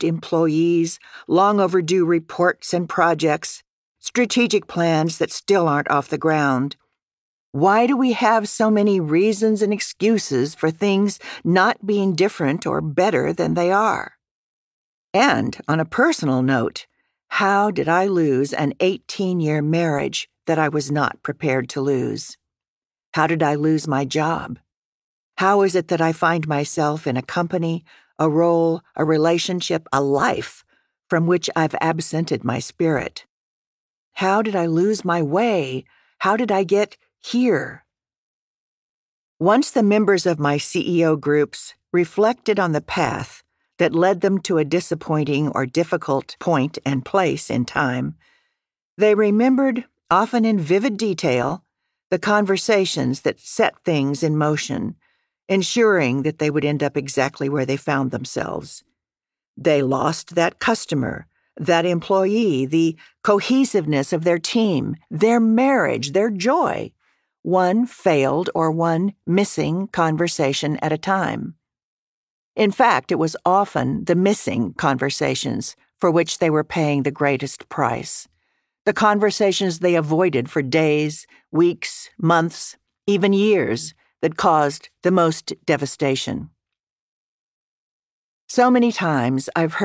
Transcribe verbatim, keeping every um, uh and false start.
overworked employees, long overdue reports and projects, strategic plans that still aren't off the ground. Why do we have so many reasons and excuses for things not being different or better than they are? And on a personal note, how did I lose an eighteen-year marriage that I was not prepared to lose? How did I lose my job? How is it that I find myself in a company, a role, a relationship, a life from which I've absented my spirit? How did I lose my way? How did I get here? Once the members of my C E O groups reflected on the path that led them to a disappointing or difficult point and place in time, they remembered, often in vivid detail, the conversations that set things in motion, ensuring that they would end up exactly where they found themselves. They lost that customer, that employee, the cohesiveness of their team, their marriage, their joy, one failed or one missing conversation at a time. In fact, it was often the missing conversations for which they were paying the greatest price. The conversations they avoided for days, weeks, months, even years that caused the most devastation. So many times I've heard